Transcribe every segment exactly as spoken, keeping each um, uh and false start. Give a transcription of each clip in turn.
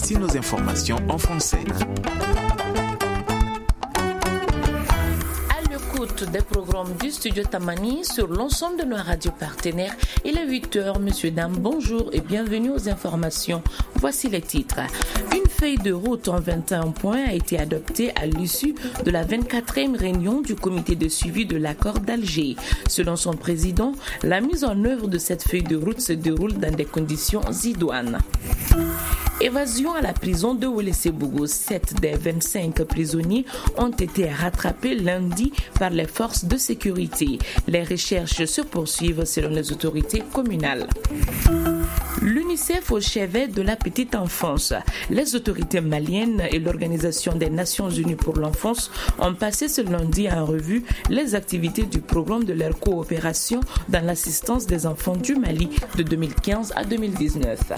Voici nos informations en français. Des programmes du studio Tamani sur l'ensemble de nos radios partenaires. Il est huit heures, messieurs, dames, bonjour et bienvenue aux informations. Voici les titres. Une feuille de route en vingt et un points a été adoptée à l'issue de la vingt-quatrième réunion du comité de suivi de l'accord d'Alger. Selon son président, la mise en œuvre de cette feuille de route se déroule dans des conditions idoines. Évasion à la prison de Ouelessebougou. Sept des vingt-cinq prisonniers ont été rattrapés lundi par les forces de sécurité. Les recherches se poursuivent selon les autorités communales. L'UNICEF au chevet de la petite enfance. Les autorités maliennes et l'Organisation des Nations Unies pour l'enfance ont passé ce lundi en revue les activités du programme de leur coopération dans l'assistance des enfants du Mali de deux mille quinze à deux mille dix-neuf.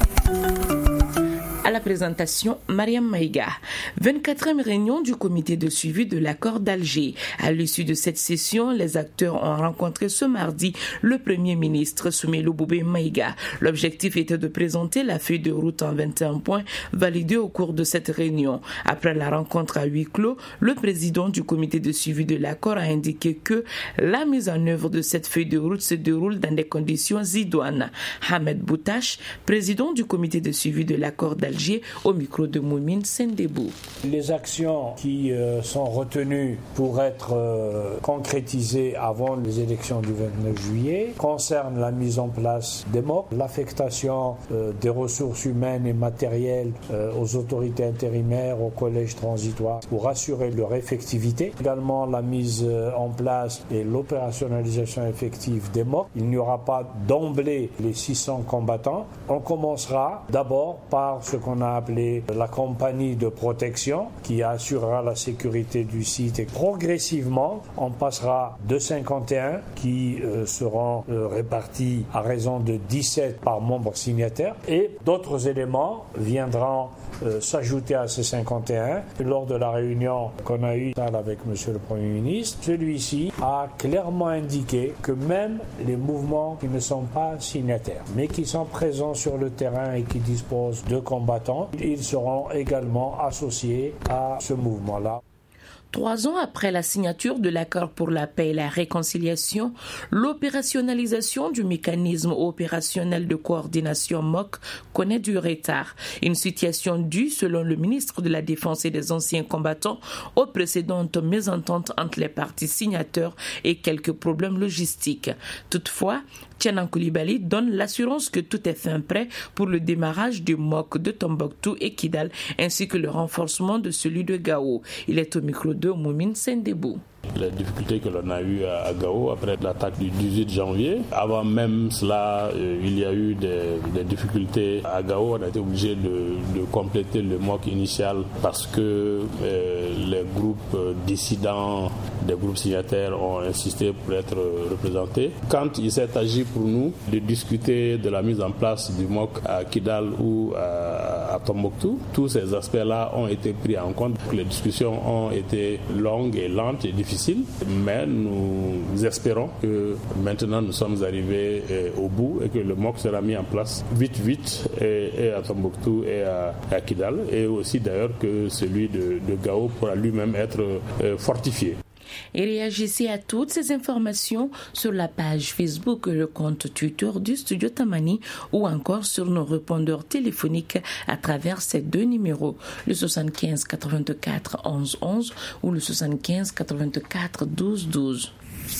À la présentation, Mariam Maïga. vingt-quatrième réunion du comité de suivi de l'accord d'Alger. À l'issue de cette session, les acteurs ont rencontré ce mardi le Premier ministre Soumeilou Boubé Maïga. L'objectif était de présenter la feuille de route en vingt et un points validée au cours de cette réunion. Après la rencontre à huis clos, le président du comité de suivi de l'accord a indiqué que la mise en œuvre de cette feuille de route se déroule dans des conditions idoines. Ahmed Boutache, président du comité de suivi de l'accord d'Alger, au micro de Moumine Sendebou. Les actions qui euh, sont retenues pour être euh, concrétisées avant les élections du vingt-neuf juillet concernent la mise en place des M O C, l'affectation euh, des ressources humaines et matérielles euh, aux autorités intérimaires, aux collèges transitoires pour assurer leur effectivité. Également la mise euh, en place et l'opérationnalisation effective des M O C. Il n'y aura pas d'emblée les six cents combattants. On commencera d'abord par ce qu'on a appelé la compagnie de protection qui assurera la sécurité du site et progressivement on passera de cinquante et un qui euh, seront euh, répartis à raison de dix-sept par membre signataire et d'autres éléments viendront euh, s'ajouter à ces cinquante et un. Lors de la réunion qu'on a eue avec monsieur le Premier ministre, celui-ci a clairement indiqué que même les mouvements qui ne sont pas signataires mais qui sont présents sur le terrain et qui disposent de combattants, ils seront également associés à ce mouvement-là. Trois ans après la signature de l'accord pour la paix et la réconciliation, l'opérationnalisation du mécanisme opérationnel de coordination M O C connaît du retard. Une situation due, selon le ministre de la Défense et des anciens combattants, aux précédentes mésententes entre les parties signataires et quelques problèmes logistiques. Toutefois, Tianan Koulibaly donne l'assurance que tout est fin prêt pour le démarrage du M O C de Tombouctou et Kidal ainsi que le renforcement de celui de Gao. Il est au micro de Moumine Sendebou. Les difficultés que l'on a eues à Gao après l'attaque du dix-huit janvier. Avant même cela, euh, il y a eu des, des difficultés à Gao. On a été obligé de, de compléter le M O C initial parce que euh, les groupes dissidents, des groupes signataires ont insisté pour être représentés. Quand il s'est agi pour nous de discuter de la mise en place du M O C à Kidal ou à, à Tombouctou, tous ces aspects-là ont été pris en compte. Les discussions ont été longues et lentes et difficiles. Mais nous espérons que maintenant nous sommes arrivés au bout et que le M O C sera mis en place vite vite et, et à Tombouctou et à, à Kidal et aussi d'ailleurs que celui de, de Gao pourra lui-même être euh, fortifié. Et réagissez à toutes ces informations sur la page Facebook et le compte Twitter du Studio Tamani ou encore sur nos répondeurs téléphoniques à travers ces deux numéros, le soixante-quinze quatre-vingt-quatre onze onze ou le soixante-quinze quatre-vingt-quatre douze douze.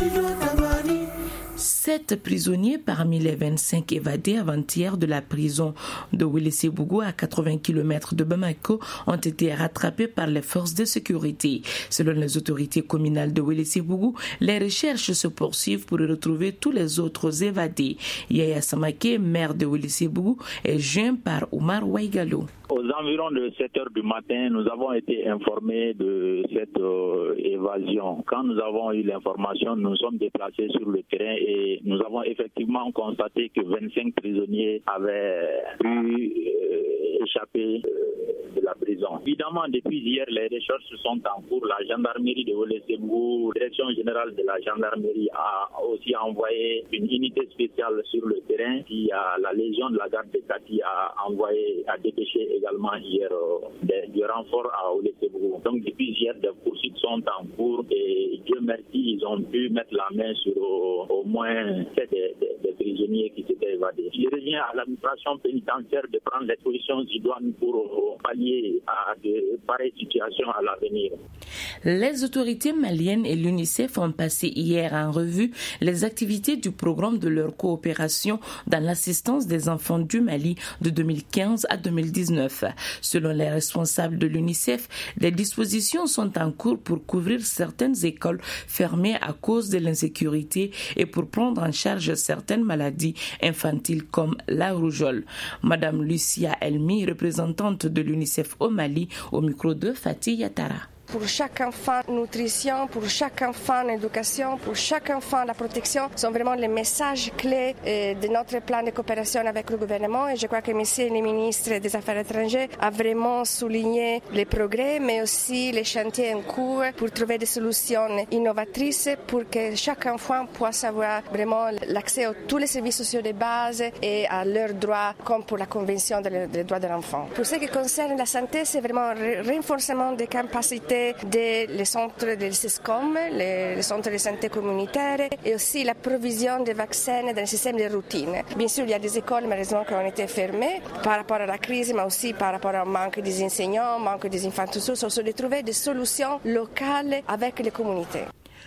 Sept prisonniers parmi les vingt-cinq évadés avant-hier de la prison de Ouelessebougou à quatre-vingts kilomètres de Bamako ont été rattrapés par les forces de sécurité. Selon les autorités communales de Ouelessebougou, les recherches se poursuivent pour retrouver tous les autres évadés. Yaya Samake, maire de Ouelessebougou, est joint par Oumar Ouaigalo. Aux environs de sept heures du matin, nous avons été informés de cette euh, évasion. Quand nous avons eu l'information, nous nous sommes déplacés sur le terrain et nous avons effectivement constaté que vingt-cinq prisonniers avaient pu euh, échapper euh, de la prison. Évidemment, depuis hier, les recherches sont en cours. La gendarmerie de Ouléssébou, la direction générale de la gendarmerie a aussi envoyé une unité spéciale sur le terrain. Qui a, la Légion de la garde de Kati a envoyé, a dépêché également hier euh, des, du renfort à Ouléssébou. Donc depuis hier, des poursuites sont en cours et Dieu merci, ils ont pu mettre la main sur au, au moins sept des, des, des prisonniers qui s'étaient évadés. Il revient à l'administration pénitentiaire de prendre les solutions idoines pour pallier à de pareilles situations à l'avenir. Les autorités maliennes et l'UNICEF ont passé hier en revue les activités du programme de leur coopération dans l'assistance des enfants du Mali de deux mille quinze à deux mille dix-neuf. Selon les responsables de l'UNICEF, des dispositions sont en cours pour couvrir certaines écoles fermées à cause de l'insécurité et pour prendre en charge certaines maladies infantiles comme la rougeole. Madame Lucia Elmi, représentante de l'UNICEF au Mali, au micro de Fatih Yatara. Pour chaque enfant, nutrition, pour chaque enfant, éducation, pour chaque enfant, la protection sont vraiment les messages clés de notre plan de coopération avec le gouvernement. Et je crois que monsieur le ministre des Affaires étrangères a vraiment souligné les progrès, mais aussi les chantiers en cours pour trouver des solutions innovatrices pour que chaque enfant puisse avoir vraiment l'accès à tous les services sociaux de base et à leurs droits, comme pour la Convention des droits de l'enfant. Pour ce qui concerne la santé, c'est vraiment le renforcement des capacités des les centres de SESCOM, les, les centres de santé communautaire et aussi la provision des vaccins dans le système de routine. Bien sûr, il y a des écoles malheureusement qui ont été fermées par rapport à la crise, mais aussi par rapport au manque des enseignants, manque des infrastructures. On de trouver des solutions locales avec les communautés.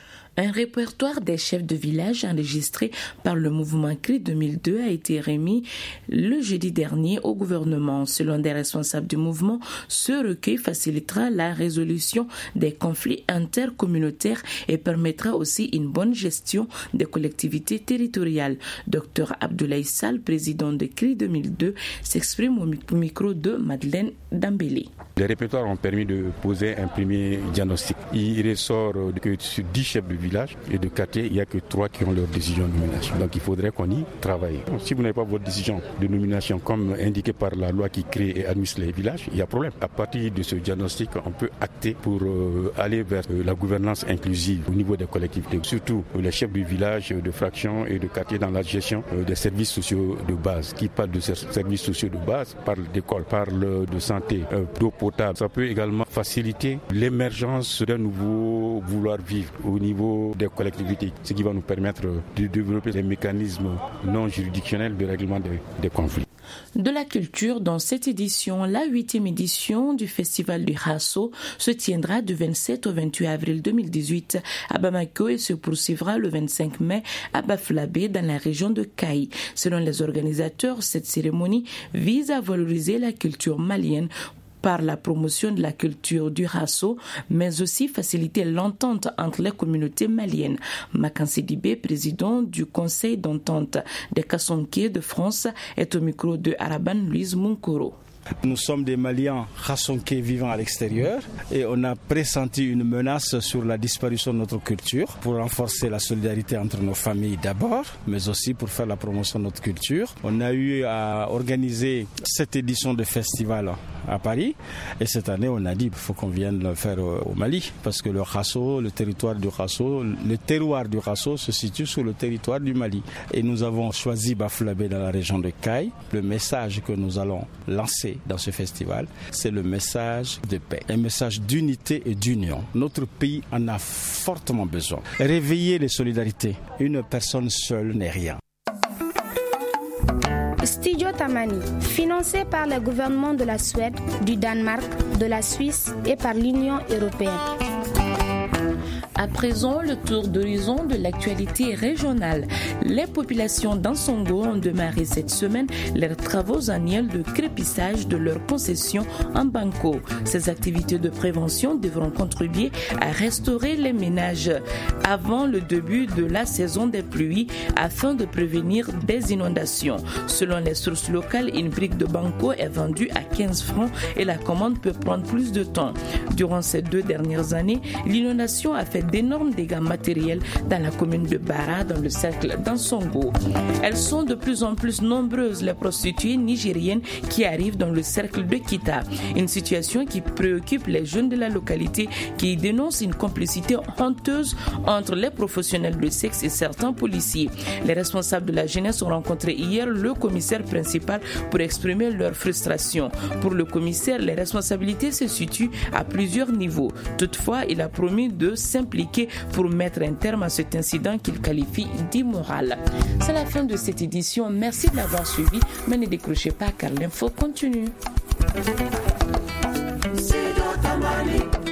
Un répertoire des chefs de village enregistré par le mouvement C R I deux mille deux a été remis le jeudi dernier au gouvernement. Selon des responsables du mouvement, ce recueil facilitera la résolution des conflits intercommunautaires et permettra aussi une bonne gestion des collectivités territoriales. Docteur Abdoulaye Sall, président de C R I deux mille deux, s'exprime au micro de Madeleine Dambélé. Les répertoires ont permis de poser un premier diagnostic. Il ressort que sur dix chefs de village et de quartier, il n'y a que trois qui ont leur décision de nomination. Donc il faudrait qu'on y travaille. Si vous n'avez pas votre décision de nomination comme indiqué par la loi qui crée et administre les villages, il y a problème. À partir de ce diagnostic, on peut acter pour euh, aller vers euh, la gouvernance inclusive au niveau des collectivités. Surtout euh, les chefs de village, de fraction et de quartier dans la gestion euh, des services sociaux de base. Qui parle de services sociaux de base, parle d'école, parle de santé, euh, d'eau potable. Ça peut également faciliter l'émergence d'un nouveau vouloir vivre au niveau des collectivités, ce qui va nous permettre de développer des mécanismes non juridictionnels de règlement des, des conflits. De la culture, dans cette édition, la huitième édition du Festival du Hasso se tiendra du vingt-sept au vingt-huit avril deux mille dix-huit à Bamako et se poursuivra le vingt-cinq mai à Bafulabé dans la région de Kaï. Selon les organisateurs, cette cérémonie vise à valoriser la culture malienne par la promotion de la culture du Hasso, mais aussi faciliter l'entente entre les communautés maliennes. Makansi Dibé, président du Conseil d'entente des Kassonké de France, est au micro de Araban Louise Munkoro. Nous sommes des Maliens Hassonké vivant à l'extérieur et on a pressenti une menace sur la disparition de notre culture pour renforcer la solidarité entre nos familles d'abord, mais aussi pour faire la promotion de notre culture. On a eu à organiser cette édition de festival à Paris et cette année on a dit qu'il faut qu'on vienne le faire au Mali parce que le Hasso, le territoire du Hasso, le terroir du Hasso se situe sur le territoire du Mali et nous avons choisi Bafulabé dans la région de Kaï. Le message que nous allons lancer dans ce festival, c'est le message de paix, un message d'unité et d'union. Notre pays en a fortement besoin. Réveiller les solidarités. Une personne seule n'est rien. Studio Tamani, financé par le gouvernement de la Suède, du Danemark, de la Suisse et par l'Union européenne. À présent, le tour d'horizon de l'actualité régionale. Les populations d'Ansongo ont démarré cette semaine leurs travaux annuels de crépissage de leurs concessions en banco. Ces activités de prévention devront contribuer à restaurer les ménages avant le début de la saison des pluies afin de prévenir des inondations. Selon les sources locales, une brique de banco est vendue à quinze francs et la commande peut prendre plus de temps. Durant ces deux dernières années, l'inondation a fait d'énormes dégâts matériels dans la commune de Bara, dans le cercle d'Ansongo. Elles sont de plus en plus nombreuses, les prostituées nigériennes qui arrivent dans le cercle de Kita. Une situation qui préoccupe les jeunes de la localité qui dénoncent une complicité honteuse entre les professionnels de sexe et certains policiers. Les responsables de la jeunesse ont rencontré hier le commissaire principal pour exprimer leur frustration. Pour le commissaire, les responsabilités se situent à plusieurs niveaux. Toutefois, il a promis de s'impliquer pour mettre un terme à cet incident qu'il qualifie d'immoral. C'est la fin de cette édition. Merci de l'avoir suivi, mais ne décrochez pas car l'info continue.